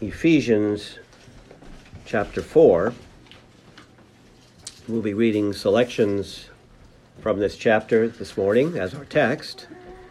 Ephesians chapter 4. We'll be reading selections from this chapter this morning as our text.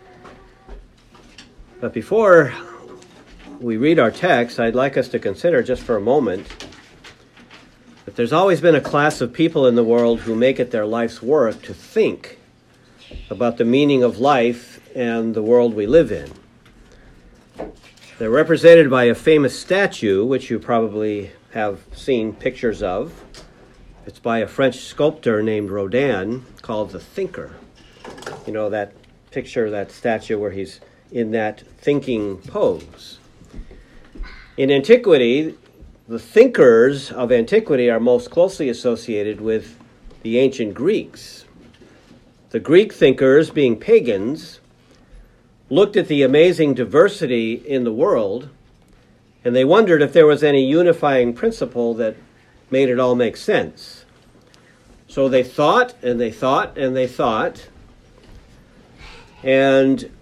But before we read our text, I'd like us to consider just for a moment that there's always been a class of people in the world who make it their life's work to think about the meaning of life and the world we live in. They're represented by a famous statue, which you probably have seen pictures of. It's by a French sculptor named Rodin, called The Thinker. You know, that picture, that statue where he's in that thinking pose. In antiquity, the thinkers of antiquity are most closely associated with the ancient Greeks. The Greek thinkers, being pagans, looked at the amazing diversity in the world, and they wondered if there was any unifying principle that made it all make sense. So they thought, and they thought, and they thought, and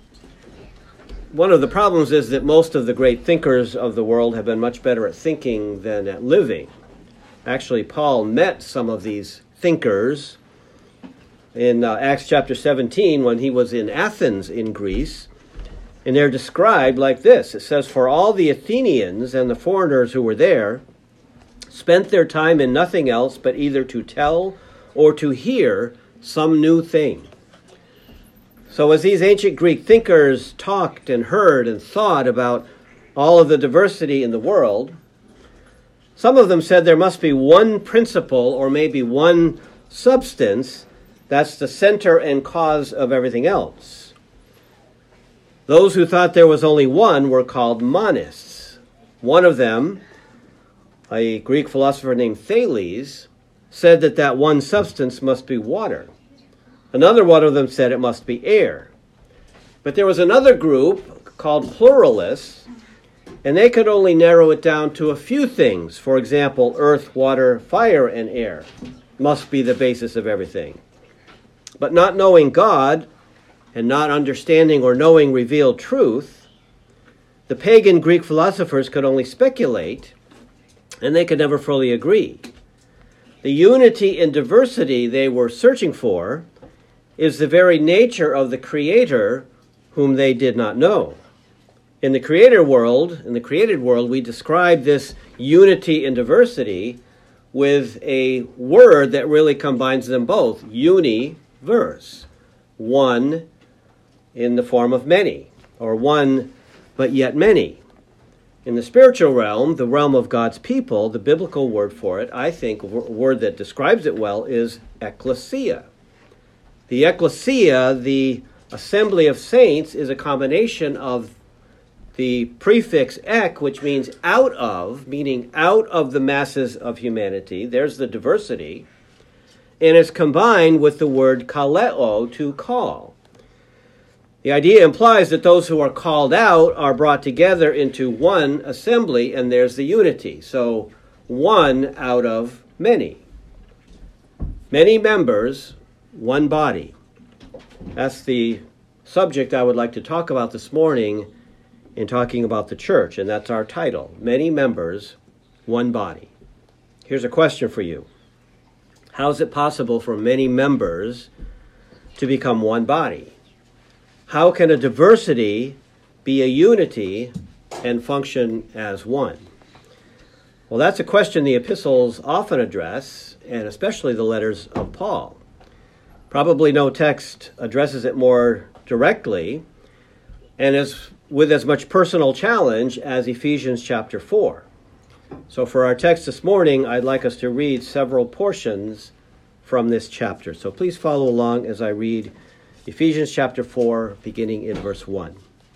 one of the problems is that most of the great thinkers of the world have been much better at thinking than at living. Actually, Paul met some of these thinkers in Acts chapter 17 when he was in Athens in Greece, and they're described like this. It says, "For all the Athenians and the foreigners who were there spent their time in nothing else but either to tell or to hear some new thing." So as these ancient Greek thinkers talked and heard and thought about all of the diversity in the world, some of them said there must be one principle or maybe one substance that's the center and cause of everything else. Those who thought there was only one were called monists. One of them, a Greek philosopher named Thales, said that that one substance must be water. Another one of them said it must be air. But there was another group called pluralists, and they could only narrow it down to a few things. For example, earth, water, fire, and air must be the basis of everything. But not knowing God and not understanding or knowing revealed truth, the pagan Greek philosophers could only speculate, and they could never fully agree. The unity and diversity they were searching for is the very nature of the Creator whom they did not know. In the created world, we describe this unity and diversity with a word that really combines them both, universe, one in the form of many, or one but yet many. In the spiritual realm, the realm of God's people, the biblical word for it, I think a word that describes it well, is ecclesia. The ecclesia, the assembly of saints, is a combination of the prefix ek, which means out of, meaning out of the masses of humanity. There's the diversity. And it's combined with the word kaleo, to call. The idea implies that those who are called out are brought together into one assembly, and there's the unity. So one out of many. Many members, one body. That's the subject I would like to talk about this morning in talking about the church, and that's our title. Many members, one body. Here's a question for you. How is it possible for many members to become one body? How can a diversity be a unity and function as one? Well, that's a question the epistles often address, and especially the letters of Paul. Probably no text addresses it more directly, and with as much personal challenge as Ephesians chapter 4. So for our text this morning, I'd like us to read several portions from this chapter. So please follow along as I read Ephesians chapter 4, beginning in verse 1.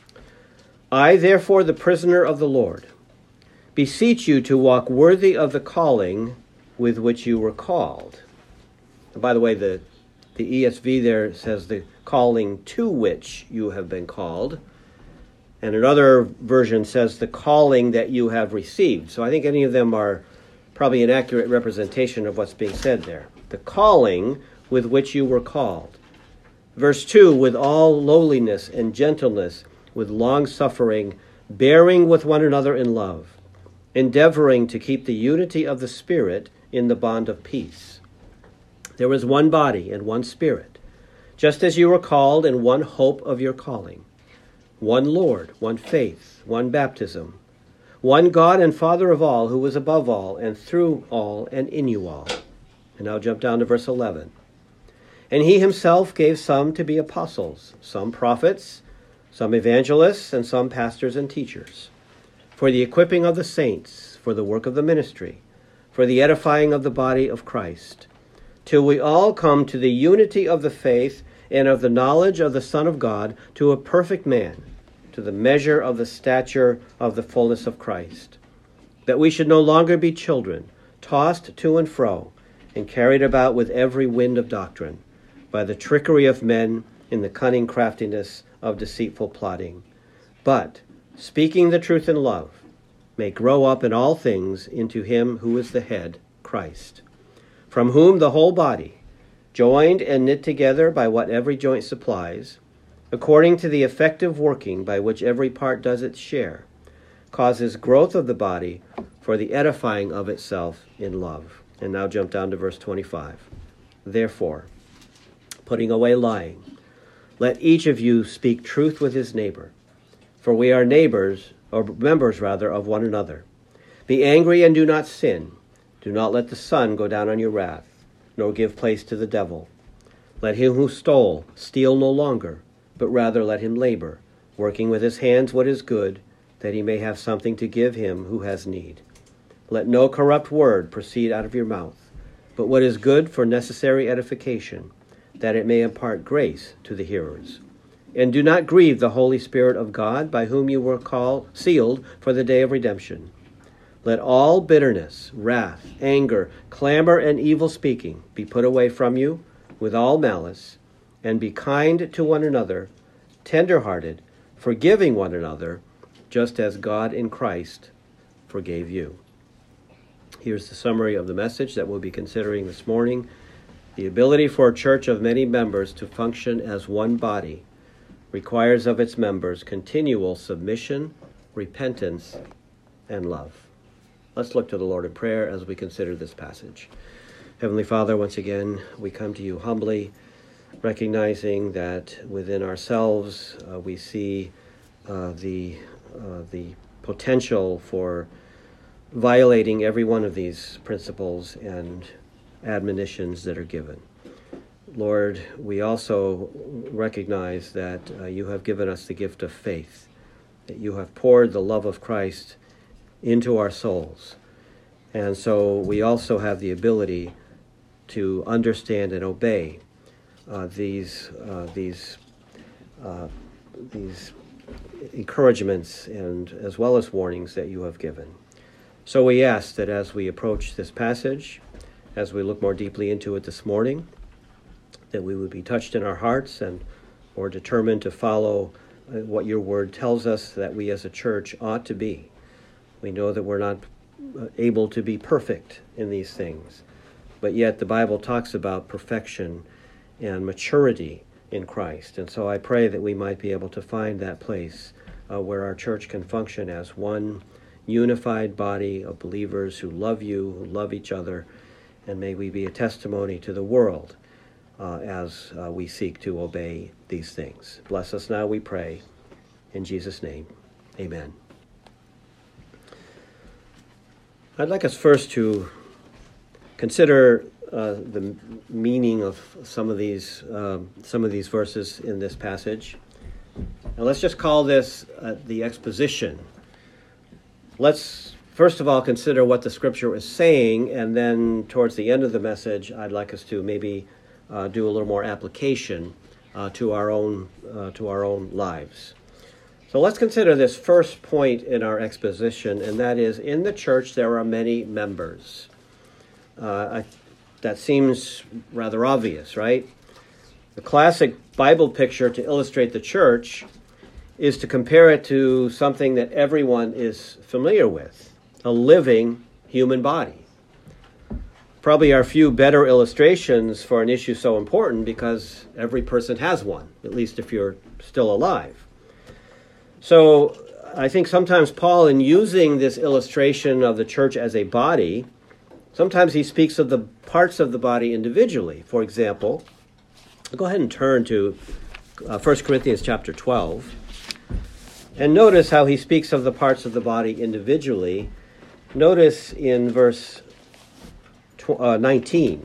"I, therefore, the prisoner of the Lord, beseech you to walk worthy of the calling with which you were called." And by the way, the ESV there says the calling to which you have been called. And another version says the calling that you have received. So I think any of them are probably an accurate representation of what's being said there. The calling with which you were called. Verse 2, "With all lowliness and gentleness, with long suffering, bearing with one another in love, endeavoring to keep the unity of the Spirit in the bond of peace. There is one body and one Spirit, just as you were called in one hope of your calling. One Lord, one faith, one baptism, one God and Father of all, who is above all and through all and in you all. And now jump down to verse 11. And he himself gave some to be apostles, some prophets, some evangelists, and some pastors and teachers, for the equipping of the saints, for the work of the ministry, for the edifying of the body of Christ, till we all come to the unity of the faith and of the knowledge of the Son of God, to a perfect man, to the measure of the stature of the fullness of Christ, that we should no longer be children, tossed to and fro, and carried about with every wind of doctrine, by the trickery of men in the cunning craftiness of deceitful plotting, but, speaking the truth in love, may grow up in all things into him who is the head, Christ, from whom the whole body, joined and knit together by what every joint supplies, according to the effective working by which every part does its share, causes growth of the body for the edifying of itself in love. And now jump down to verse 25. Therefore, putting away lying, let each of you speak truth with his neighbor, for we are neighbors, or members rather, of one another. Be angry and do not sin. Do not let the sun go down on your wrath, nor give place to the devil. Let him who stole steal no longer, but rather let him labor, working with his hands what is good, that he may have something to give him who has need. Let no corrupt word proceed out of your mouth, but what is good for necessary edification, that it may impart grace to the hearers. And do not grieve the Holy Spirit of God, by whom you were sealed for the day of redemption. Let all bitterness, wrath, anger, clamor, and evil speaking be put away from you with all malice, and be kind to one another, tender-hearted, forgiving one another, just as God in Christ forgave you. Here's the summary of the message that we'll be considering this morning. The ability for a church of many members to function as one body requires of its members continual submission, repentance, and love. Let's look to the Lord in prayer as we consider this passage. Heavenly Father, once again, we come to you humbly, recognizing that within ourselves we see the potential for violating every one of these principles and admonitions that are given. Lord, we also recognize that you have given us the gift of faith, that you have poured the love of Christ into our souls. And so we also have the ability to understand and obey these encouragements and as well as warnings that you have given. So we ask that as we approach this passage, as we look more deeply into it this morning, that we would be touched in our hearts and more determined to follow what your word tells us that we as a church ought to be. We know that we're not able to be perfect in these things, but yet the Bible talks about perfection and maturity in Christ. And so I pray that we might be able to find that place where our church can function as one unified body of believers who love you, who love each other, and may we be a testimony to the world as we seek to obey these things. Bless us now, we pray. In Jesus' name, amen. I'd like us first to consider the meaning of some of these verses in this passage. Now let's just call this the exposition. Let's first of all consider what the Scripture is saying, and then towards the end of the message, I'd like us to maybe do a little more application to our own lives. So let's consider this first point in our exposition, and that is, in the church there are many members. That seems rather obvious, right? The classic Bible picture to illustrate the church is to compare it to something that everyone is familiar with, a living human body. Probably are few better illustrations for an issue so important because every person has one, at least if you're still alive. So I think sometimes Paul, in using this illustration of the church as a body, sometimes he speaks of the parts of the body individually. For example, go ahead and turn to 1 Corinthians chapter 12. And notice how he speaks of the parts of the body individually. Notice in verse 19.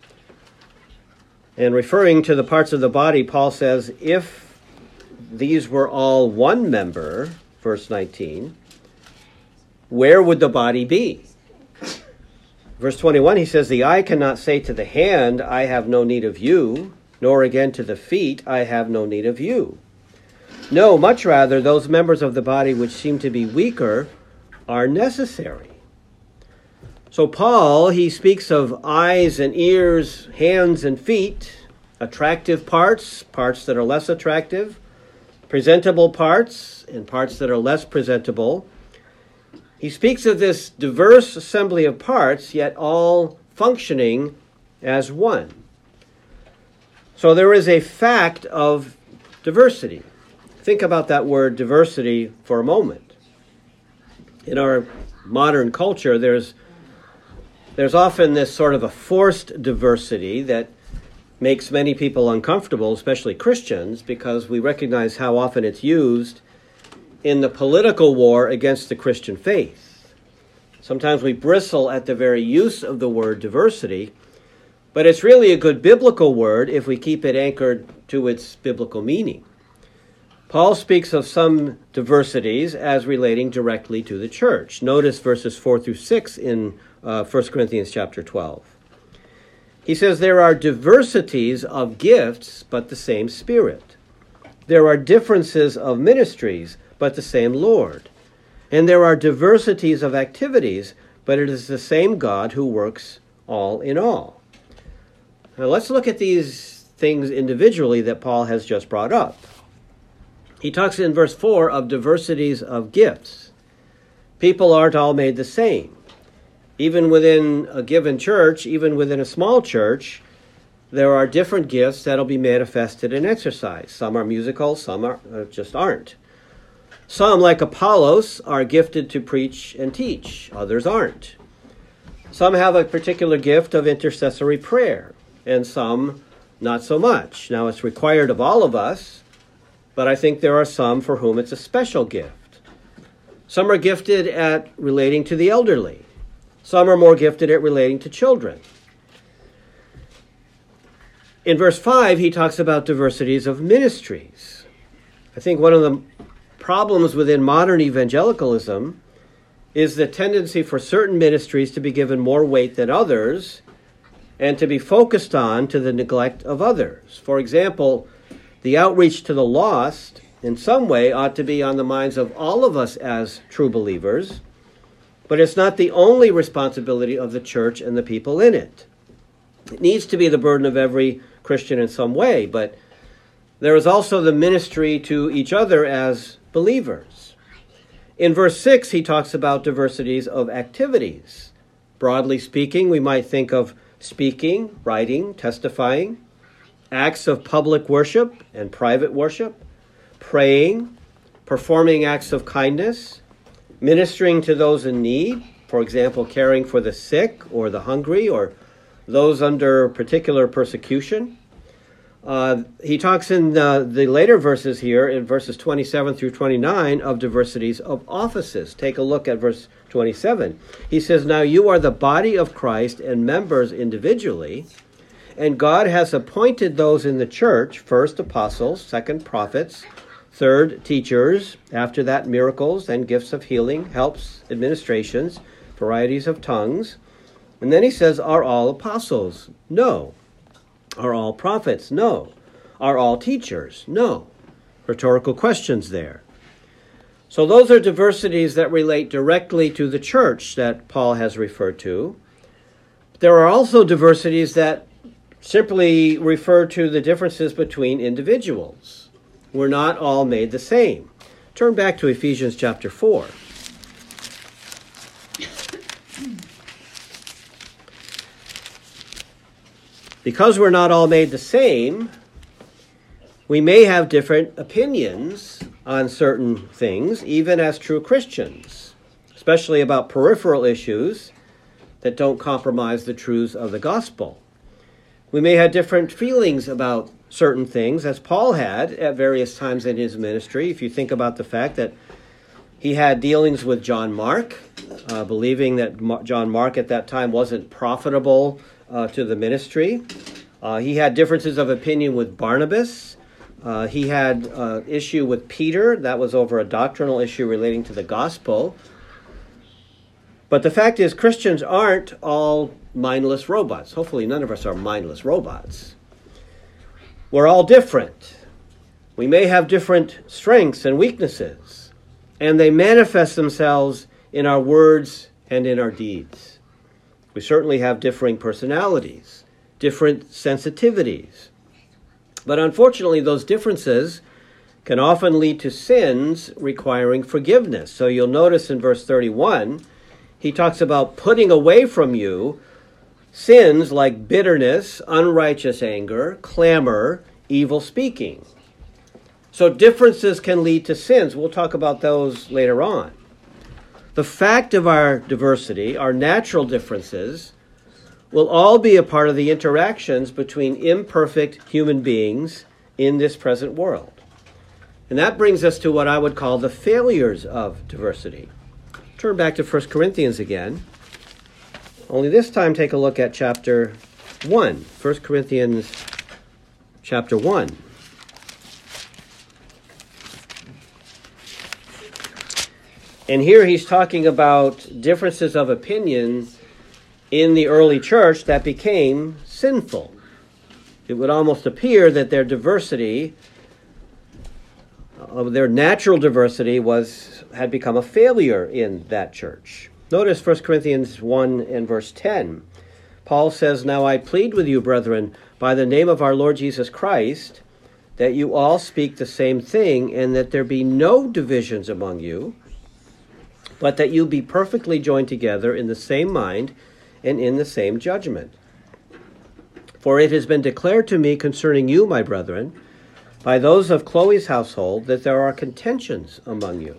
And referring to the parts of the body, Paul says, if these were all one member, verse 19, where would the body be? Verse 21, he says, the eye cannot say to the hand, I have no need of you, nor again to the feet, I have no need of you. No, much rather, those members of the body which seem to be weaker are necessary. So Paul, he speaks of eyes and ears, hands and feet, attractive parts, parts that are less attractive, presentable parts, and parts that are less presentable. He speaks of this diverse assembly of parts, yet all functioning as one. So there is a fact of diversity. Think about that word diversity for a moment. In our modern culture, there's often this sort of a forced diversity that makes many people uncomfortable, especially Christians, because we recognize how often it's used in the political war against the Christian faith. Sometimes we bristle at the very use of the word diversity, but it's really a good biblical word if we keep it anchored to its biblical meaning. Paul speaks of some diversities as relating directly to the church. Notice verses 4 through 6 in 1 Corinthians chapter 12. He says, there are diversities of gifts, but the same Spirit. There are differences of ministries, but the same Lord. And there are diversities of activities, but it is the same God who works all in all. Now let's look at these things individually that Paul has just brought up. He talks in verse 4 of diversities of gifts. People aren't all made the same. Even within a given church, even within a small church, there are different gifts that'll be manifested and exercised. Some are musical, some just aren't. Some, like Apollos, are gifted to preach and teach. Others aren't. Some have a particular gift of intercessory prayer, and some not so much. Now, it's required of all of us, but I think there are some for whom it's a special gift. Some are gifted at relating to the elderly. Some are more gifted at relating to children. In verse 5, he talks about diversities of ministries. I think one of the problems within modern evangelicalism is the tendency for certain ministries to be given more weight than others and to be focused on to the neglect of others. For example, the outreach to the lost in some way ought to be on the minds of all of us as true believers, but it's not the only responsibility of the church and the people in it. It needs to be the burden of every Christian in some way, but there is also the ministry to each other as believers. In verse 6, he talks about diversities of activities. Broadly speaking, we might think of speaking, writing, testifying, acts of public worship and private worship, praying, performing acts of kindness, ministering to those in need, for example, caring for the sick or the hungry or those under particular persecution. He talks in the later verses here, in verses 27 through 29, of diversities of offices. Take a look at verse 27. He says, now you are the body of Christ and members individually, and God has appointed those in the church, first apostles, second prophets, third teachers, after that miracles and gifts of healing, helps, administrations, varieties of tongues. And then he says, are all apostles? No. Are all prophets? No. Are all teachers? No. Rhetorical questions there. So those are diversities that relate directly to the church that Paul has referred to. There are also diversities that simply refer to the differences between individuals. We're not all made the same. Turn back to Ephesians chapter 4. Because we're not all made the same, we may have different opinions on certain things, even as true Christians, especially about peripheral issues that don't compromise the truths of the gospel. We may have different feelings about certain things, as Paul had at various times in his ministry. If you think about the fact that he had dealings with John Mark, believing that John Mark at that time wasn't profitable to the ministry. He had differences of opinion with Barnabas. He had issue with Peter. That was over a doctrinal issue relating to the gospel. But the fact is, Christians aren't all mindless robots. Hopefully none of us are mindless robots. We're all different. We may have different strengths and weaknesses, and they manifest themselves in our words and in our deeds. We certainly have differing personalities, different sensitivities. But unfortunately, those differences can often lead to sins requiring forgiveness. So you'll notice in verse 31, he talks about putting away from you sins like bitterness, unrighteous anger, clamor, evil speaking. So differences can lead to sins. We'll talk about those later on. The fact of our diversity, our natural differences, will all be a part of the interactions between imperfect human beings in this present world. And that brings us to what I would call the failures of diversity. Turn back to 1 Corinthians again. Only this time take a look at chapter 1. 1 Corinthians chapter 1. And here he's talking about differences of opinion in the early church that became sinful. It would almost appear that their diversity, their natural diversity, had become a failure in that church. Notice 1 Corinthians 1 and verse 10. Paul says, "Now I plead with you, brethren, by the name of our Lord Jesus Christ, that you all speak the same thing, and that there be no divisions among you, but that you be perfectly joined together in the same mind and in the same judgment. For it has been declared to me concerning you, my brethren, by those of Chloe's household, that there are contentions among you.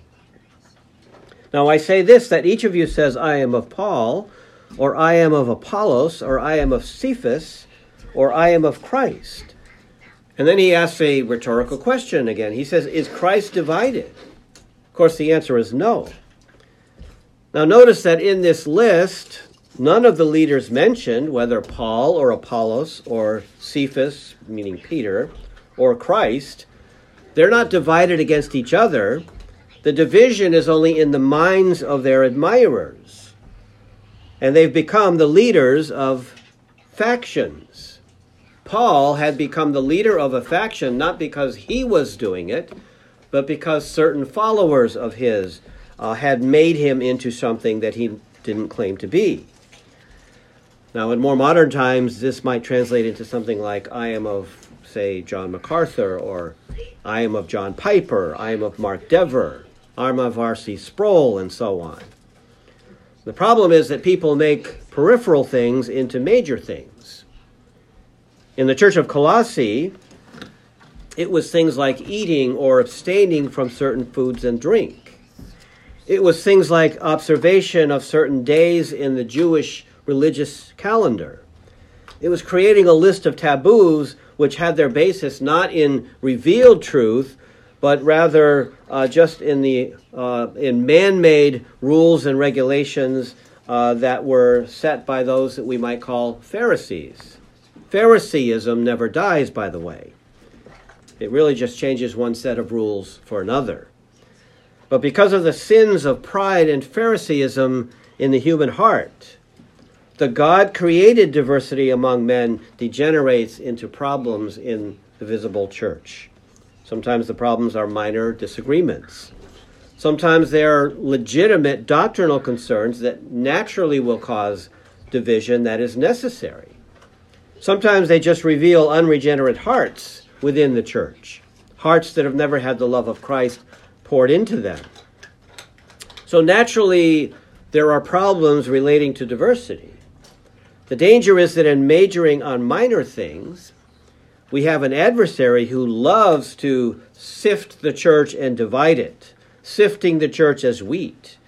Now I say this, that each of you says, I am of Paul, or I am of Apollos, or I am of Cephas, or I am of Christ." And then he asks a rhetorical question again. He says, is Christ divided? Of course, the answer is no. Now notice that in this list, none of the leaders mentioned, whether Paul or Apollos or Cephas, meaning Peter, or Christ, they're not divided against each other. The division is only in the minds of their admirers. And they've become the leaders of factions. Paul had become the leader of a faction not because he was doing it, but because certain followers of his had made him into something that he didn't claim to be. Now, in more modern times, this might translate into something like, I am of, say, John MacArthur, or I am of John Piper, I am of Mark Dever, I am of R.C. Sproul, and so on. The problem is that people make peripheral things into major things. In the Church of Colossae, it was things like eating or abstaining from certain foods and drink. It was things like observation of certain days in the Jewish religious calendar. It was creating a list of taboos which had their basis not in revealed truth, but rather just in man-made rules and regulations that were set by those that we might call Pharisees. Phariseeism never dies, by the way. It really just changes one set of rules for another. But because of the sins of pride and Phariseeism in the human heart, the God-created diversity among men degenerates into problems in the visible church. Sometimes the problems are minor disagreements. Sometimes they are legitimate doctrinal concerns that naturally will cause division that is necessary. Sometimes they just reveal unregenerate hearts within the church, hearts that have never had the love of Christ poured into them. So naturally, there are problems relating to diversity. The danger is that in majoring on minor things, we have an adversary who loves to sift the church and divide it, sifting the church as wheat.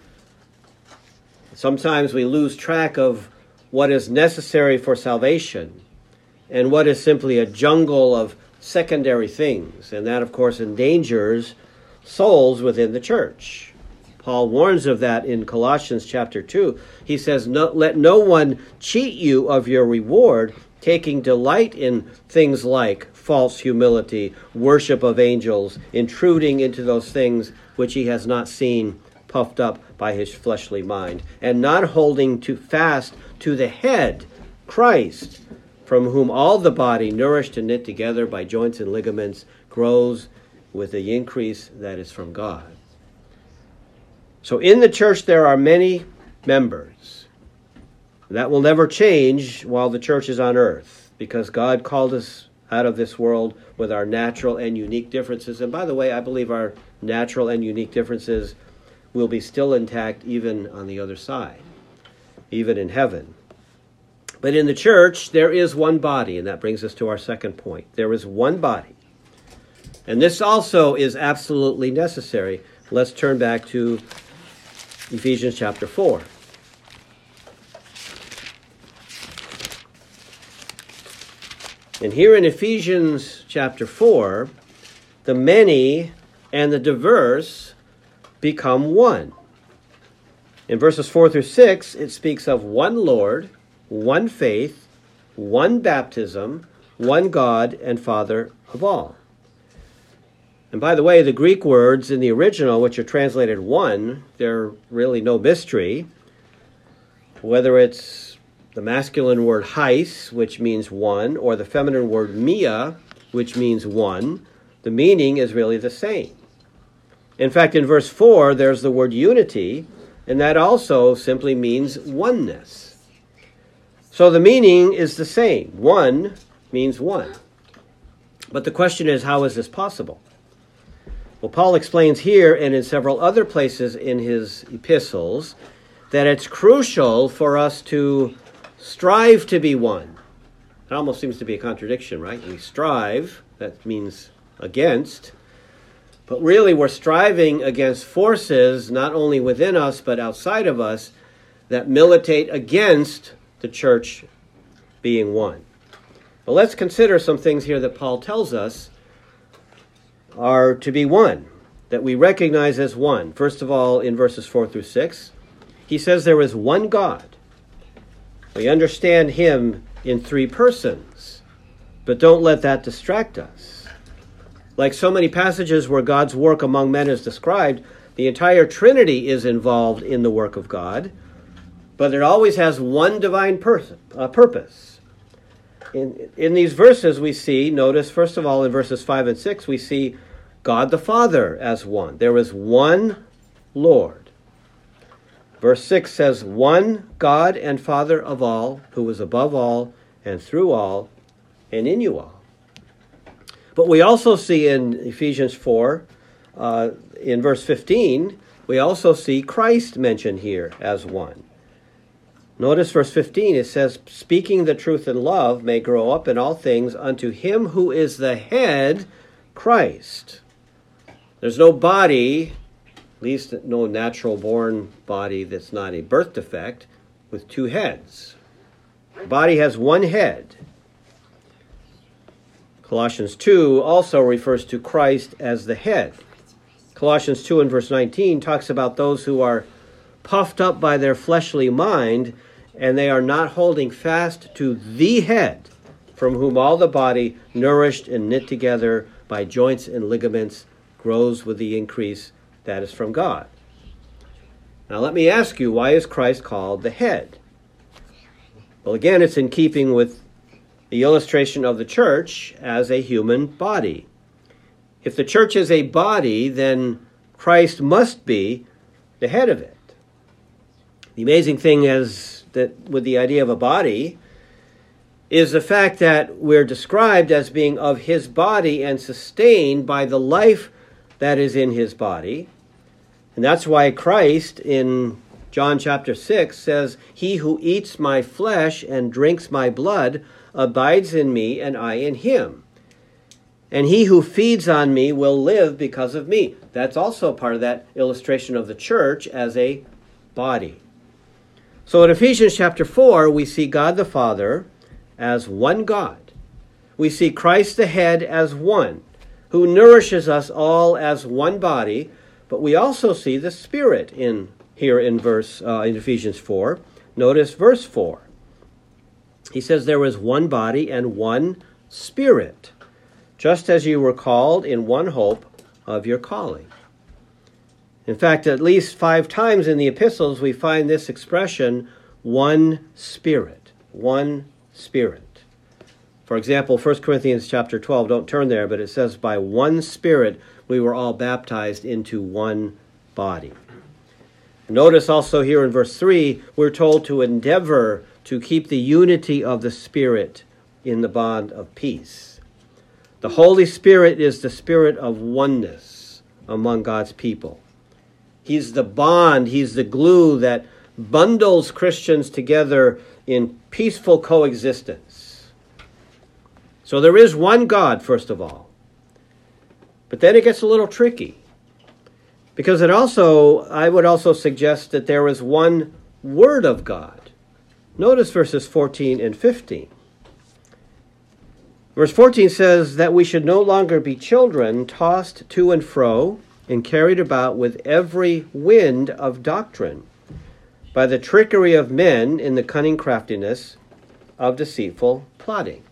Sometimes we lose track of what is necessary for salvation and what is simply a jungle of secondary things. And that, of course, endangers souls within the church. Paul warns of that in Colossians chapter 2. He says, let no one cheat you of your reward, taking delight in things like false humility, worship of angels, intruding into those things which he has not seen, puffed up by his fleshly mind, and not holding fast to the head, Christ, from whom all the body, nourished and knit together by joints and ligaments, grows with the increase that is from God. So in the church there are many members. That will never change while the church is on earth, because God called us out of this world with our natural and unique differences. And by the way, I believe our natural and unique differences will be still intact even on the other side, even in heaven. But in the church, there is one body, and that brings us to our second point. There is one body. And this also is absolutely necessary. Let's turn back to Ephesians chapter 4. And here in Ephesians chapter 4, the many and the diverse become one. In verses 4 through 6, it speaks of one Lord, one faith, one baptism, one God and Father of all. And by the way, the Greek words in the original, which are translated one, they're really no mystery. Whether it's the masculine word hais, which means one, or the feminine word mia, which means one, the meaning is really the same. In fact, in verse 4, there's the word unity, and that also simply means oneness. So the meaning is the same. One means one. But the question is, how is this possible? Well, Paul explains here and in several other places in his epistles that it's crucial for us to strive to be one. It almost seems to be a contradiction, right? We strive, that means against, but really we're striving against forces not only within us but outside of us that militate against the church being one. Well, let's consider some things here that Paul tells us are to be one, that we recognize as one. First of all, in verses 4 through 6, he says there is one God. We understand him in three persons, but don't let that distract us. Like so many passages where God's work among men is described, the entire Trinity is involved in the work of God, but it always has one divine purpose. In these verses we see, notice first of all in verses 5 and 6, we see God the Father as one. There is one Lord. Verse 6 says, one God and Father of all, who is above all and through all and in you all. But we also see in Ephesians 4, in verse 15, we also see Christ mentioned here as one. Notice verse 15, it says, speaking the truth in love may grow up in all things unto him who is the head, Christ. There's no body, at least no natural-born body that's not a birth defect, with two heads. The body has one head. Colossians 2 also refers to Christ as the head. Colossians 2 and verse 19 talks about those who are puffed up by their fleshly mind, and they are not holding fast to the head, from whom all the body, nourished and knit together by joints and ligaments, grows with the increase that is from God. Now let me ask you, why is Christ called the head? Well, again, it's in keeping with the illustration of the church as a human body. If the church is a body, then Christ must be the head of it. The amazing thing is that with the idea of a body is the fact that we're described as being of his body and sustained by the life that is in his body. And that's why Christ in John chapter 6 says, he who eats my flesh and drinks my blood abides in me and I in him. And he who feeds on me will live because of me. That's also part of that illustration of the church as a body. So in Ephesians chapter 4, we see God the Father as one God. We see Christ the head as one, who nourishes us all as one body. But we also see the Spirit in Ephesians 4. Notice verse 4. He says there is one body and one Spirit, just as you were called in one hope of your calling. In fact, at least 5 times in the epistles we find this expression, one Spirit, one Spirit. For example, 1 Corinthians chapter 12, don't turn there, but it says, by one Spirit we were all baptized into one body. Notice also here in verse 3, we're told to endeavor to keep the unity of the Spirit in the bond of peace. The Holy Spirit is the spirit of oneness among God's people. He's the bond, he's the glue that bundles Christians together in peaceful coexistence. So there is one God, first of all. But then it gets a little tricky. Because I would also suggest that there is one Word of God. Notice verses 14 and 15. Verse 14 says that we should no longer be children tossed to and fro and carried about with every wind of doctrine, by the trickery of men in the cunning craftiness of deceitful plotting.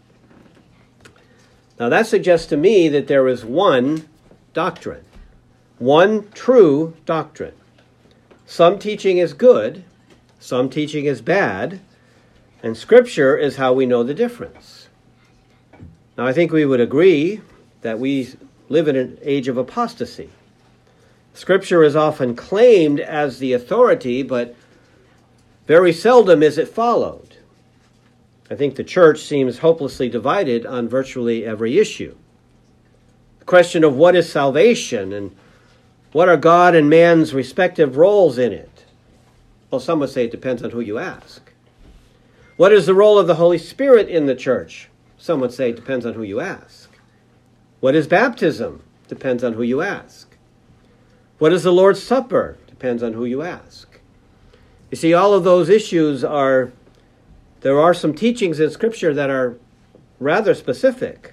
Now that suggests to me that there is one doctrine, one true doctrine. Some teaching is good, some teaching is bad, and Scripture is how we know the difference. Now I think we would agree that we live in an age of apostasy. Scripture is often claimed as the authority, but very seldom is it followed. I think the church seems hopelessly divided on virtually every issue. The question of what is salvation and what are God and man's respective roles in it? Well, some would say it depends on who you ask. What is the role of the Holy Spirit in the church? Some would say it depends on who you ask. What is baptism? Depends on who you ask. What is the Lord's Supper? Depends on who you ask. You see, all of those issues there are some teachings in Scripture that are rather specific.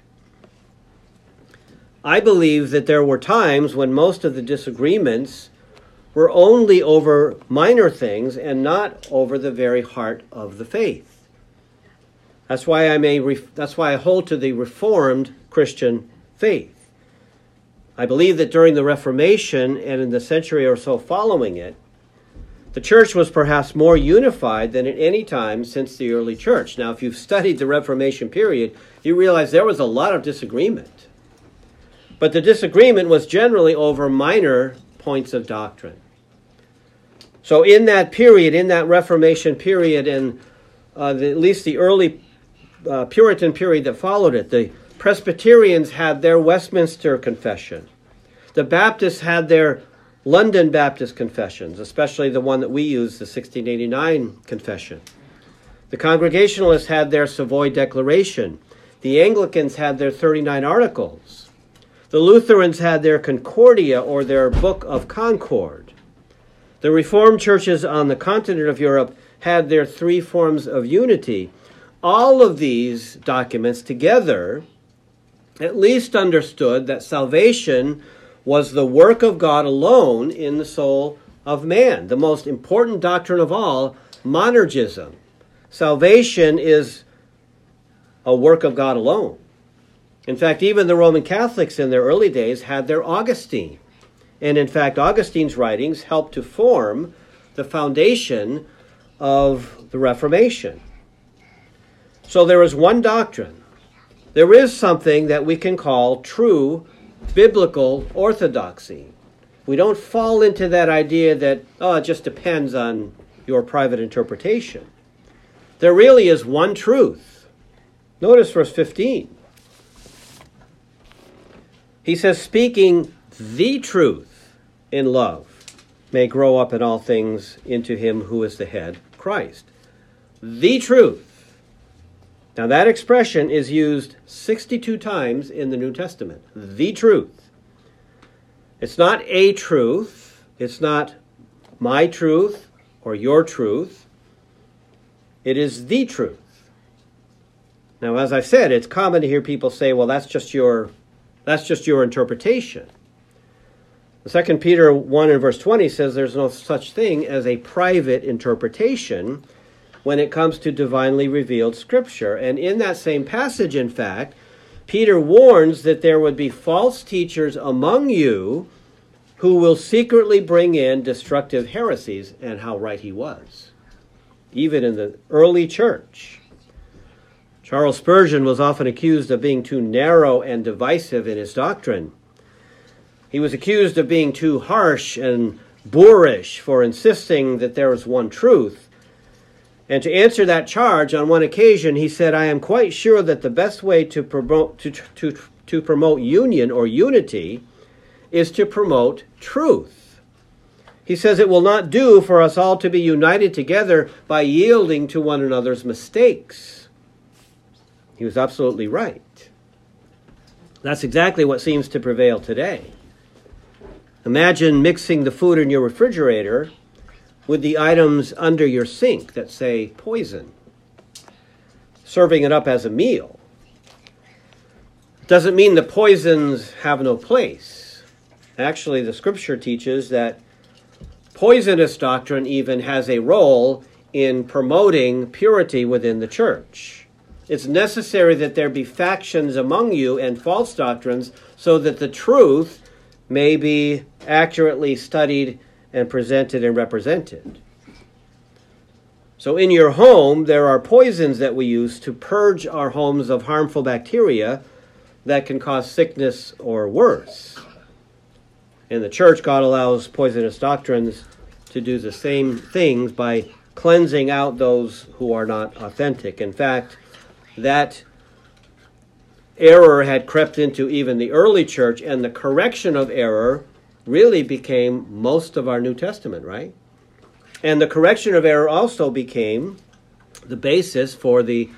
I believe that there were times when most of the disagreements were only over minor things and not over the very heart of the faith. That's why I hold to the Reformed Christian faith. I believe that during the Reformation and in the century or so following it, the church was perhaps more unified than at any time since the early church. Now, if you've studied the Reformation period, you realize there was a lot of disagreement. But the disagreement was generally over minor points of doctrine. So in that period, in that Reformation period, and at least the early Puritan period that followed it, the Presbyterians had their Westminster Confession. The Baptists had their London Baptist Confessions, especially the one that we use, the 1689 Confession. The Congregationalists had their Savoy Declaration. The Anglicans had their 39 Articles. The Lutherans had their Concordia, or their Book of Concord. The Reformed churches on the continent of Europe had their 3 forms of unity. All of these documents together at least understood that salvation was the work of God alone in the soul of man. The most important doctrine of all, monergism. Salvation is a work of God alone. In fact, even the Roman Catholics in their early days had their Augustine. And in fact, Augustine's writings helped to form the foundation of the Reformation. So there is one doctrine. There is something that we can call true biblical orthodoxy. We don't fall into that idea that, it just depends on your private interpretation. There really is one truth. Notice verse 15. He says, speaking the truth in love may grow up in all things into him who is the head, Christ. The truth. Now that expression is used 62 times in the New Testament. The truth. It's not a truth. It's not my truth or your truth. It is the truth. Now, as I said, it's common to hear people say, well, that's just your interpretation. 2 Peter 1 and verse 20 says there's no such thing as a private interpretation when it comes to divinely revealed Scripture. And in that same passage, in fact, Peter warns that there would be false teachers among you who will secretly bring in destructive heresies, and how right he was, even in the early church. Charles Spurgeon was often accused of being too narrow and divisive in his doctrine. He was accused of being too harsh and boorish for insisting that there was one truth. And to answer that charge, on one occasion, he said, I am quite sure that the best way to promote union or unity is to promote truth. He says it will not do for us all to be united together by yielding to one another's mistakes. He was absolutely right. That's exactly what seems to prevail today. Imagine mixing the food in your refrigerator with the items under your sink that say poison, serving it up as a meal. Doesn't mean the poisons have no place. Actually, the Scripture teaches that poisonous doctrine even has a role in promoting purity within the church. It's necessary that there be factions among you and false doctrines so that the truth may be accurately studied and presented and represented. So in your home, there are poisons that we use to purge our homes of harmful bacteria that can cause sickness or worse. In the church, God allows poisonous doctrines to do the same things by cleansing out those who are not authentic. In fact, that error had crept into even the early church, and the correction of error really became most of our New Testament, right? And the correction of error also became the basis for the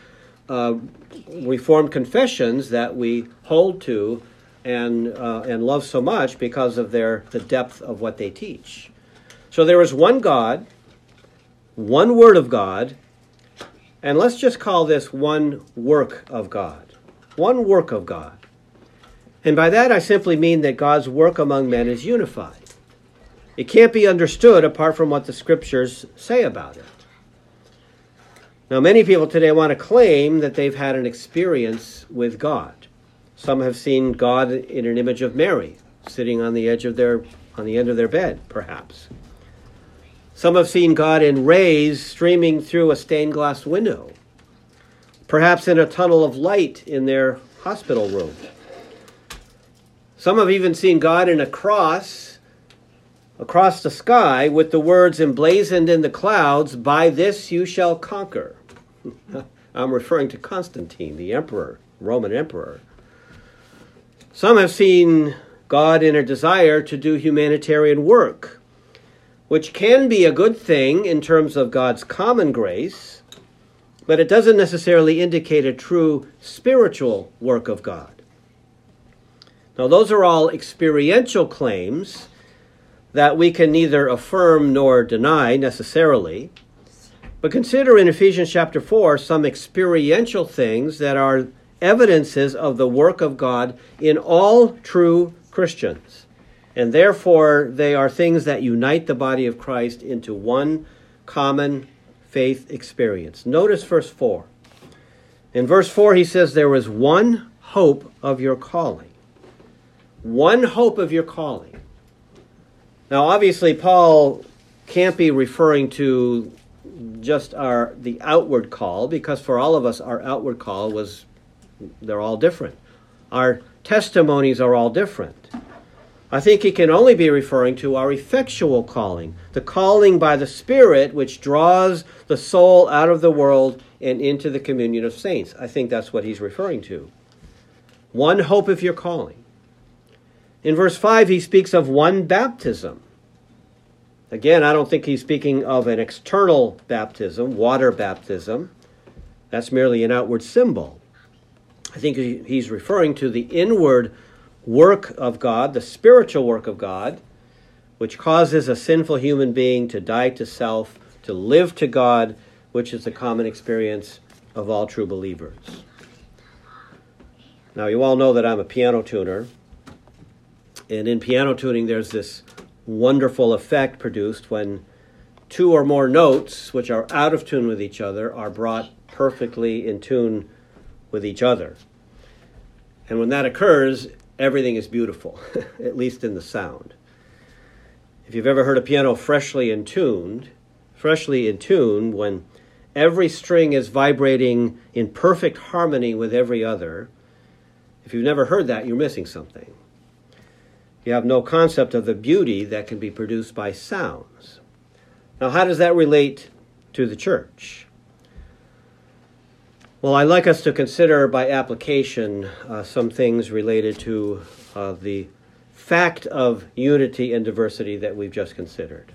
Reformed confessions that we hold to and love so much because of the depth of what they teach. So there is one God, one Word of God, and let's just call this one work of God. One work of God. And by that I simply mean that God's work among men is unified. It can't be understood apart from what the Scriptures say about it. Now, many people today want to claim that they've had an experience with God. Some have seen God in an image of Mary, sitting on the end of their bed, perhaps. Some have seen God in rays streaming through a stained glass window, perhaps in a tunnel of light in their hospital room. Some have even seen God in a cross across the sky with the words emblazoned in the clouds, "By this you shall conquer." I'm referring to Constantine, the emperor, Roman emperor. Some have seen God in a desire to do humanitarian work, which can be a good thing in terms of God's common grace, but it doesn't necessarily indicate a true spiritual work of God. Now, those are all experiential claims that we can neither affirm nor deny necessarily. But consider in Ephesians chapter 4 some experiential things that are evidences of the work of God in all true Christians. And therefore, they are things that unite the body of Christ into one common faith experience. Notice verse 4. In verse 4, he says, there is one hope of your calling. One hope of your calling. Now, obviously, Paul can't be referring to just the outward call, because for all of us, our outward call they're all different. Our testimonies are all different. I think he can only be referring to our effectual calling, the calling by the Spirit which draws the soul out of the world and into the communion of saints. I think that's what he's referring to. One hope of your calling. In verse 5, he speaks of one baptism. Again, I don't think he's speaking of an external baptism, water baptism. That's merely an outward symbol. I think he's referring to the inward work of God, the spiritual work of God, which causes a sinful human being to die to self, to live to God, which is the common experience of all true believers. Now, you all know that I'm a piano tuner, and in piano tuning there's this wonderful effect produced when two or more notes, which are out of tune with each other, are brought perfectly in tune with each other. And when that occurs, everything is beautiful, at least in the sound. If you've ever heard a piano freshly in tune, when every string is vibrating in perfect harmony with every other, if you've never heard that, you're missing something. You have no concept of the beauty that can be produced by sounds. Now, how does that relate to the church? Well, I'd like us to consider by application some things related to the fact of unity and diversity that we've just considered.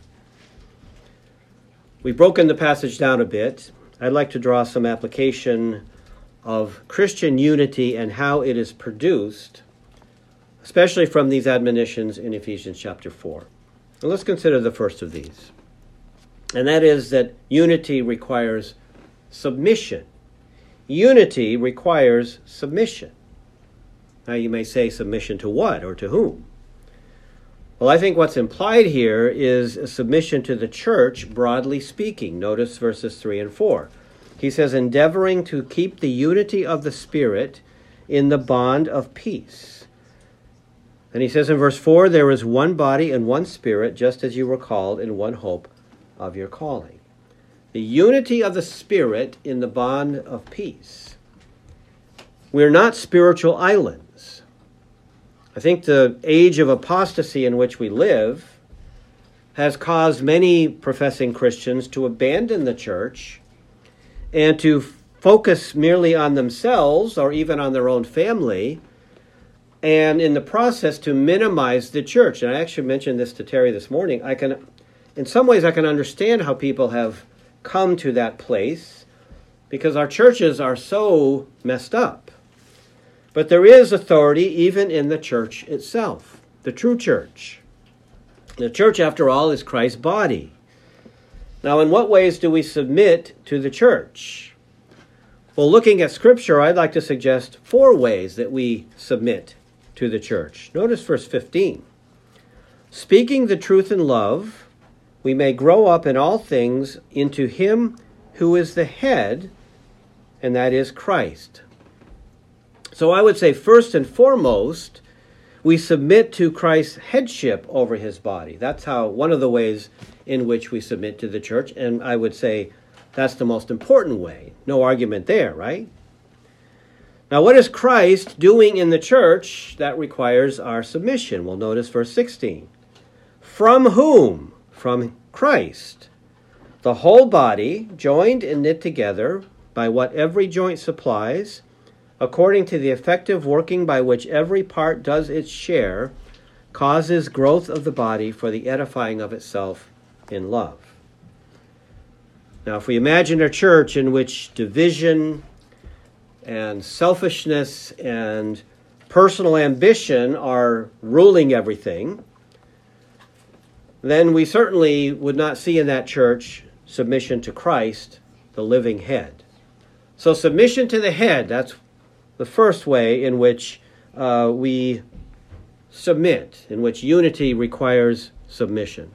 We've broken the passage down a bit. I'd like to draw some application of Christian unity and how it is produced, especially from these admonitions in Ephesians chapter 4. And let's consider the first of these. And that is that unity requires submission. Unity requires submission. Now you may say, submission to what or to whom? Well, I think what's implied here is a submission to the church, broadly speaking. Notice verses 3 and 4. He says, endeavoring to keep the unity of the Spirit in the bond of peace. And he says in verse 4, there is one body and one Spirit, just as you were called in one hope of your calling. The unity of the Spirit in the bond of peace. We're not spiritual islands. I think the age of apostasy in which we live has caused many professing Christians to abandon the church and to focus merely on themselves or even on their own family, and in the process to minimize the church. And I actually mentioned this to Terry this morning. In some ways I can understand how people have come to that place because our churches are so messed up. But there is authority even in the church itself, the true church. The church, after all, is Christ's body. Now, in what ways do we submit to the church? Well, looking at Scripture, I'd like to suggest 4 ways that we submit to the church. Notice verse 15. Speaking the truth in love, we may grow up in all things into him who is the head, and that is Christ. So I would say first and foremost, we submit to Christ's headship over his body. That's one of the ways in which we submit to the church, and I would say that's the most important way. No argument there, right? Now, what is Christ doing in the church that requires our submission? Well, notice verse 16. From whom? From Christ. The whole body, joined and knit together by what every joint supplies, according to the effective working by which every part does its share, causes growth of the body for the edifying of itself in love. Now, if we imagine a church in which division and selfishness and personal ambition are ruling everything, then we certainly would not see in that church submission to Christ, the living head. So submission to the head, that's the first way in which we submit, in which unity requires submission.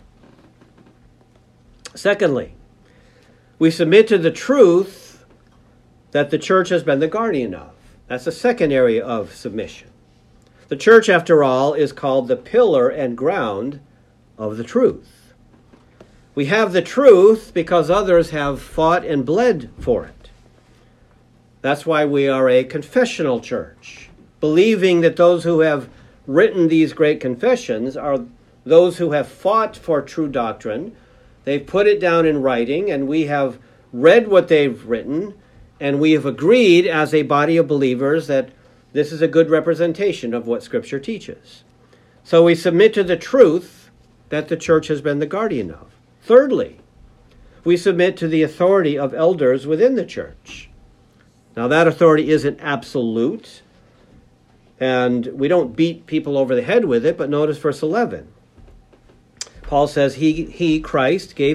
Secondly, we submit to the truth that the church has been the guardian of. That's the second area of submission. The church, after all, is called the pillar and ground of the truth. We have the truth because others have fought and bled for it. That's why we are a confessional church, believing that those who have written these great confessions are those who have fought for true doctrine. They've put it down in writing, and we have read what they've written, and we have agreed as a body of believers that this is a good representation of what Scripture teaches. So we submit to the truth that the church has been the guardian of. Thirdly, we submit to the authority of elders within the church. Now, that authority isn't absolute, and we don't beat people over the head with it, but notice verse 11. Paul says, He, Christ, He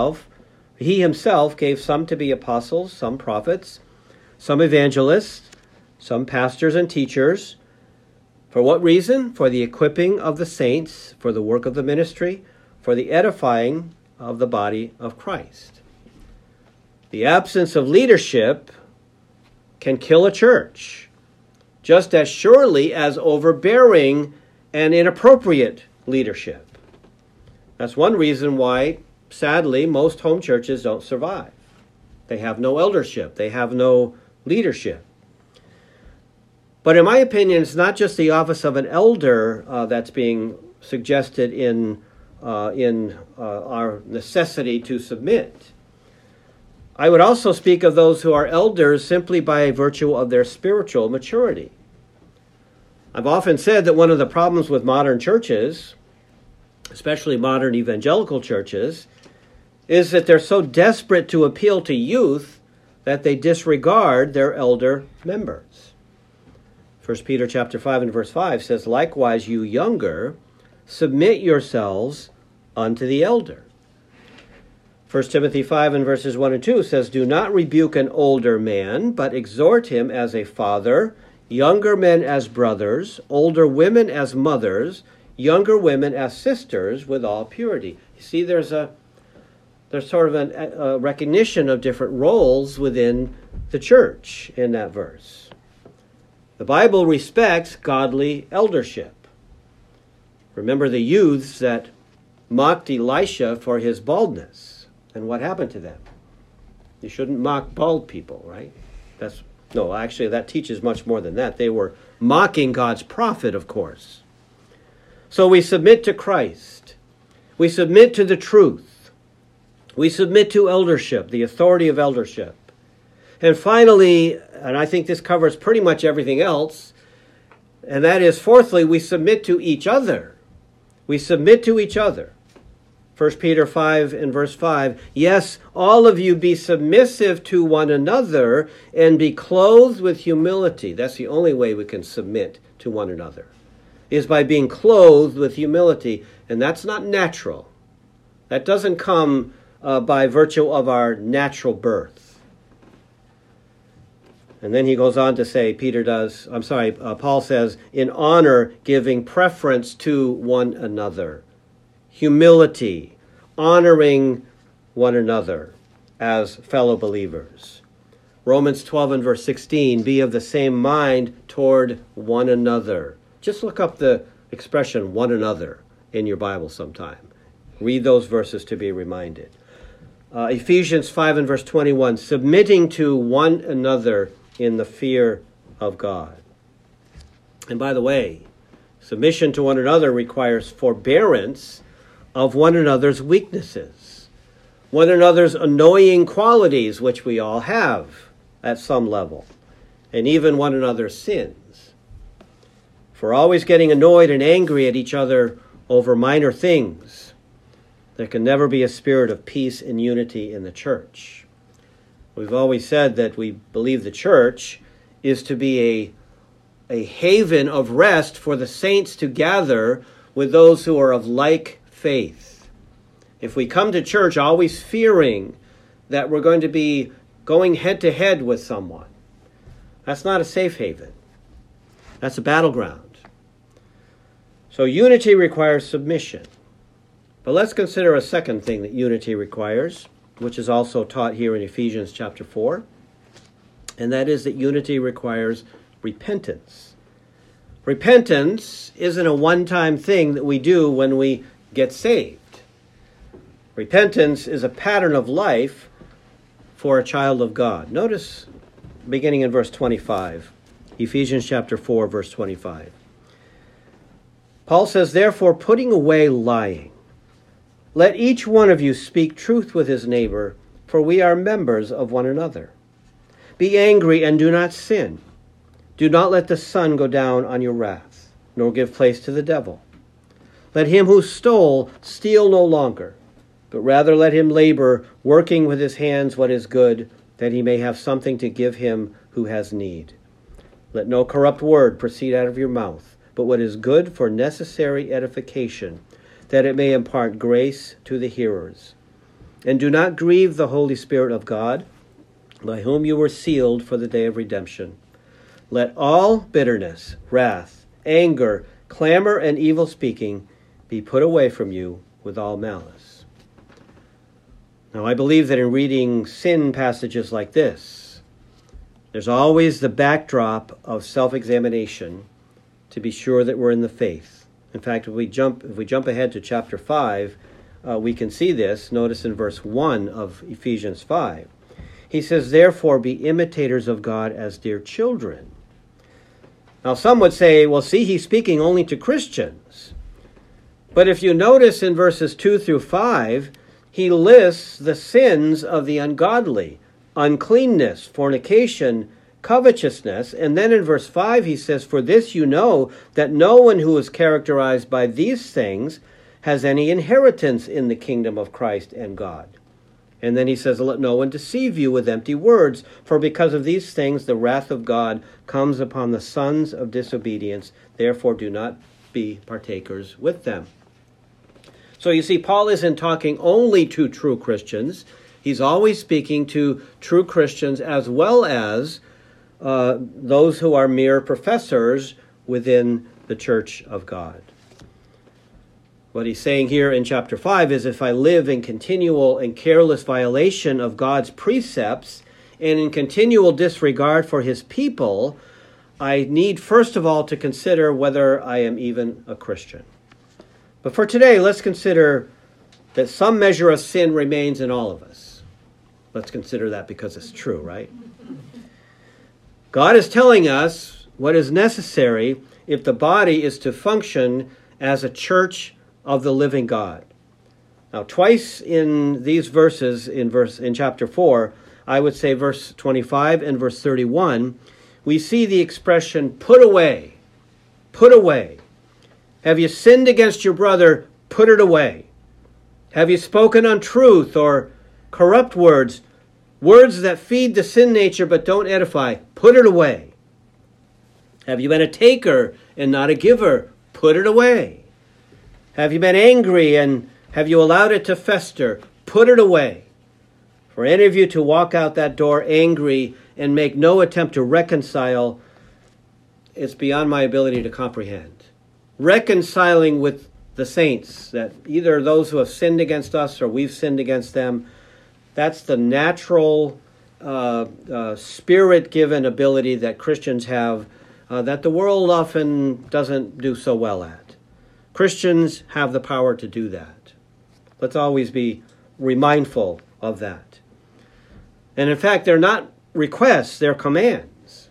himself gave some to be apostles, some prophets, some evangelists, some pastors and teachers. For what reason? For the equipping of the saints, for the work of the ministry, for the edifying of the body of Christ. The absence of leadership can kill a church, just as surely as overbearing and inappropriate leadership. That's one reason why, sadly, most home churches don't survive. They have no eldership. They have no leadership. But in my opinion, it's not just the office of an elder that's being suggested in our necessity to submit. I would also speak of those who are elders simply by virtue of their spiritual maturity. I've often said that one of the problems with modern churches, especially modern evangelical churches, is that they're so desperate to appeal to youth that they disregard their elder members. 1 Peter chapter 5 and verse 5 says, Likewise, you younger, submit yourselves unto the elder. 1 Timothy 5 and verses 1 and 2 says, Do not rebuke an older man, but exhort him as a father, younger men as brothers, older women as mothers, younger women as sisters, with all purity. You see, there's sort of a recognition of different roles within the church in that verse. The Bible respects godly eldership. Remember the youths that mocked Elisha for his baldness. And what happened to them? You shouldn't mock bald people, right? Actually, that teaches much more than that. They were mocking God's prophet, of course. So we submit to Christ. We submit to the truth. We submit to eldership, the authority of eldership. And finally, and I think this covers pretty much everything else, and that is, fourthly, we submit to each other. We submit to each other. 1 Peter 5 and verse 5, Yes, all of you be submissive to one another and be clothed with humility. That's the only way we can submit to one another, is by being clothed with humility. And that's not natural. That doesn't come by virtue of our natural birth. And then he goes on to say, Paul says, in honor, giving preference to one another. Humility, honoring one another as fellow believers. Romans 12 and verse 16, be of the same mind toward one another. Just look up the expression one another in your Bible sometime. Read those verses to be reminded. Ephesians 5 and verse 21, submitting to one another in the fear of God. And by the way, submission to one another requires forbearance of one another's weaknesses, one another's annoying qualities, which we all have at some level, and even one another's sins. For always getting annoyed and angry at each other over minor things, there can never be a spirit of peace and unity in the church. We've always said that we believe the church is to be a haven of rest for the saints to gather with those who are of like faith. If we come to church always fearing that we're going to be going head to head with someone, that's not a safe haven. That's a battleground. So unity requires submission. But let's consider a second thing that unity requires, which is also taught here in Ephesians chapter 4, and that is that unity requires repentance. Repentance isn't a one-time thing that we do when we get saved. Repentance is a pattern of life for a child of God. Notice beginning in verse 25, Ephesians chapter 4, verse 25. Paul says, Therefore, putting away lying, let each one of you speak truth with his neighbor, for we are members of one another. Be angry and do not sin. Do not let the sun go down on your wrath, nor give place to the devil. Let him who stole steal no longer, but rather let him labor, working with his hands what is good that he may have something to give him who has need. Let no corrupt word proceed out of your mouth, but what is good for necessary edification, that it may impart grace to the hearers. And do not grieve the Holy Spirit of God, by whom you were sealed for the day of redemption. Let all bitterness, wrath, anger, clamor, and evil speaking be put away from you with all malice. Now, I believe that in reading sin passages like this, there's always the backdrop of self-examination to be sure that we're in the faith. In fact, if we jump ahead to chapter 5, we can see this. Notice in verse 1 of Ephesians 5. He says, therefore, be imitators of God as dear children. Now, some would say, well, see, he's speaking only to Christians. But if you notice in verses 2 through 5, he lists the sins of the ungodly, uncleanness, fornication, covetousness. And then in verse 5, he says, for this you know that no one who is characterized by these things has any inheritance in the kingdom of Christ and God. And then he says, let no one deceive you with empty words, for because of these things the wrath of God comes upon the sons of disobedience. Therefore do not be partakers with them. So you see, Paul isn't talking only to true Christians. He's always speaking to true Christians as well as those who are mere professors within the church of God. What he's saying here in chapter 5 is if I live in continual and careless violation of God's precepts and in continual disregard for his people, I need first of all to consider whether I am even a Christian. But for today, let's consider that some measure of sin remains in all of us. Let's consider that because it's true, right? God is telling us what is necessary if the body is to function as a church of the living God. Now, twice in these verses, in chapter 4, I would say verse 25 and verse 31, we see the expression, put away, put away. Have you sinned against your brother? Put it away. Have you spoken untruth or corrupt words, words that feed the sin nature but don't edify? Put it away. Have you been a taker and not a giver? Put it away. Have you been angry and have you allowed it to fester? Put it away. For any of you to walk out that door angry and make no attempt to reconcile, it's beyond my ability to comprehend. Reconciling with the saints, that either those who have sinned against us or we've sinned against them, that's the natural spirit-given ability that Christians have that the world often doesn't do so well at. Christians have the power to do that. Let's always be mindful of that. And in fact, they're not requests, they're commands.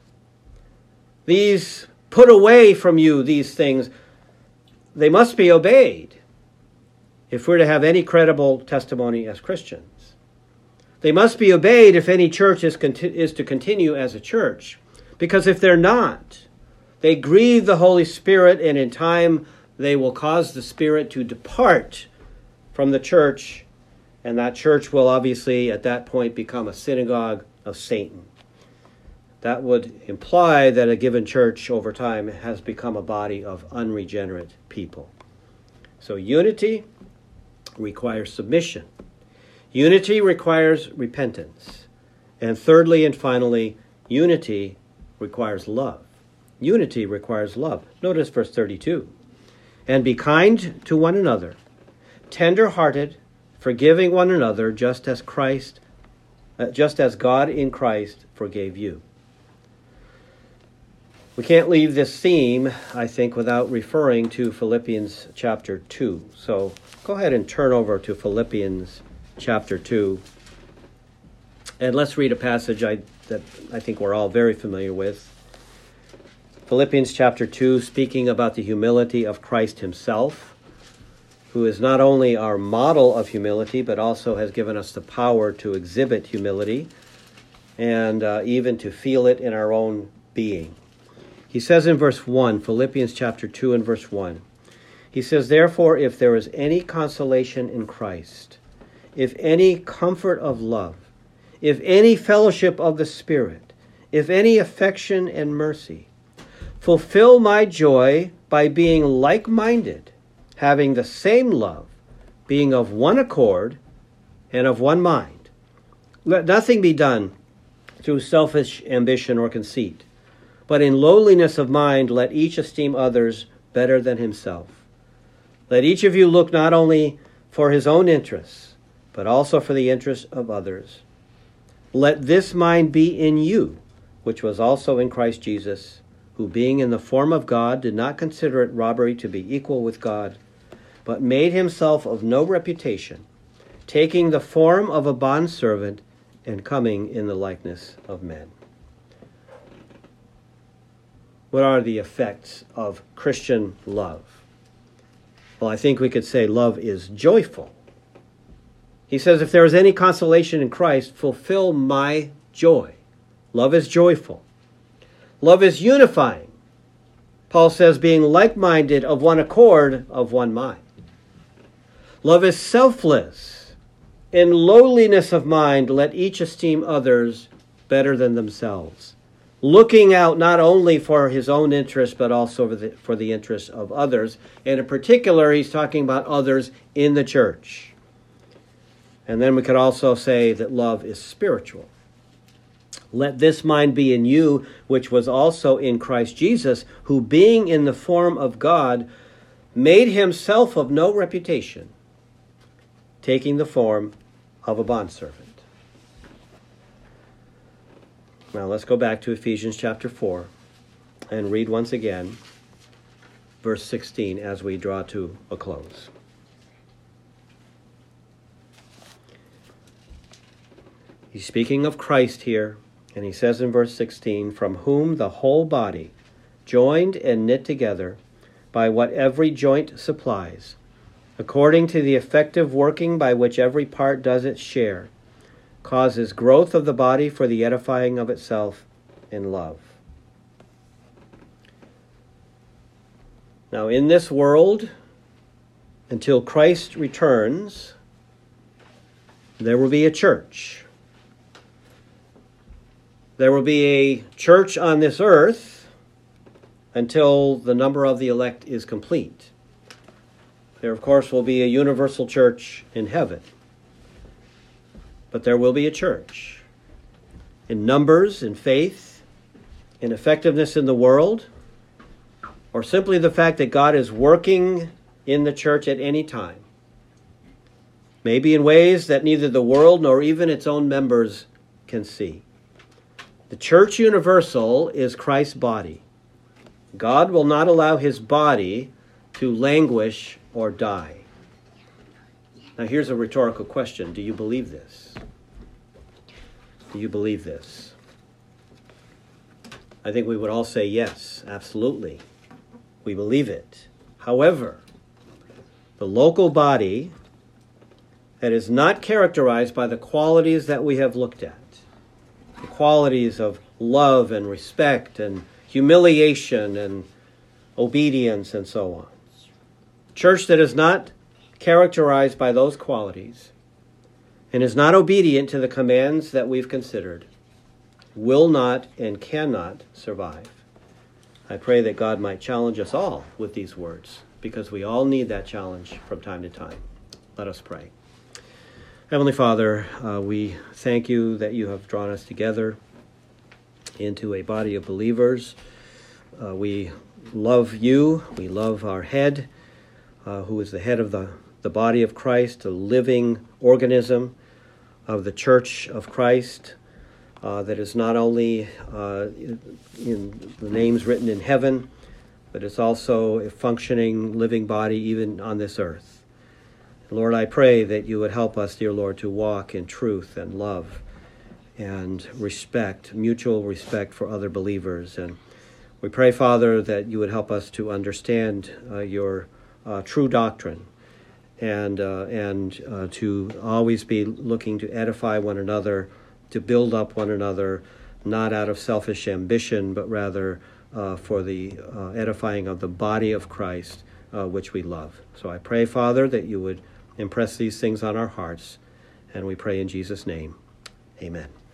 These put away from you, these things, they must be obeyed if we're to have any credible testimony as Christians. They must be obeyed if any church is to continue as a church. Because if they're not, they grieve the Holy Spirit, and in time they will cause the Spirit to depart from the church, and that church will obviously at that point become a synagogue of Satan. That would imply that a given church over time has become a body of unregenerate people. So unity requires submission. Unity requires repentance. And thirdly and finally, unity requires love. Unity requires love. Notice verse 32. And be kind to one another, tender-hearted, forgiving one another, just as God in Christ forgave you. We can't leave this theme, I think, without referring to Philippians chapter 2. So go ahead and turn over to Philippians chapter 2. And let's read a passage that I think we're all very familiar with. Philippians chapter 2, speaking about the humility of Christ himself, who is not only our model of humility, but also has given us the power to exhibit humility and even to feel it in our own being. He says in verse 1, Philippians chapter 2 and verse 1, he says, therefore, if there is any consolation in Christ, if any comfort of love, if any fellowship of the Spirit, if any affection and mercy, fulfill my joy by being like-minded, having the same love, being of one accord and of one mind. Let nothing be done through selfish ambition or conceit, but in lowliness of mind let each esteem others better than himself. Let each of you look not only for his own interests, but also for the interests of others. Let this mind be in you, which was also in Christ Jesus, who being in the form of God did not consider it robbery to be equal with God, but made himself of no reputation, taking the form of a bondservant and coming in the likeness of men. What are the effects of Christian love? Well, I think we could say love is joyful. He says, if there is any consolation in Christ, fulfill my joy. Love is joyful. Love is unifying. Paul says, being like-minded, of one accord, of one mind. Love is selfless. In lowliness of mind, let each esteem others better than themselves, looking out not only for his own interest, but also for the interests of others. And in particular, he's talking about others in the church. And then we could also say that love is spiritual. Let this mind be in you, which was also in Christ Jesus, who being in the form of God, made himself of no reputation, taking the form of a bondservant. Now let's go back to Ephesians chapter 4 and read once again verse 16 as we draw to a close. He's speaking of Christ here, and he says in verse 16, from whom the whole body, joined and knit together by what every joint supplies, according to the effective working by which every part does its share, causes growth of the body for the edifying of itself in love. Now, in this world, until Christ returns, there will be a church. There will be a church on this earth until the number of the elect is complete. There, of course, will be a universal church in heaven. But there will be a church. In numbers, in faith, in effectiveness in the world, or simply the fact that God is working in the church at any time. Maybe in ways that neither the world nor even its own members can see. The church universal is Christ's body. God will not allow his body to languish or die. Now here's a rhetorical question. Do you believe this? Do you believe this? I think we would all say yes, absolutely. We believe it. However, the local body that is not characterized by the qualities that we have looked at, the qualities of love and respect and humiliation and obedience and so on. Church that is not characterized by those qualities and is not obedient to the commands that we've considered will not and cannot survive. I pray that God might challenge us all with these words, because we all need that challenge from time to time. Let us pray. Heavenly Father, we thank you that you have drawn us together into a body of believers. We love you. We love our head, who is the head of the body of Christ, the living organism of the church of Christ, that is not only in the names written in heaven, but it's also a functioning, living body even on this earth. Lord, I pray that you would help us, dear Lord, to walk in truth and love and respect, mutual respect for other believers. And we pray, Father, that you would help us to understand your true doctrine and to always be looking to edify one another, to build up one another, not out of selfish ambition, but rather for the edifying of the body of Christ, which we love. So I pray, Father, that you would impress these things on our hearts, and we pray in Jesus' name. Amen.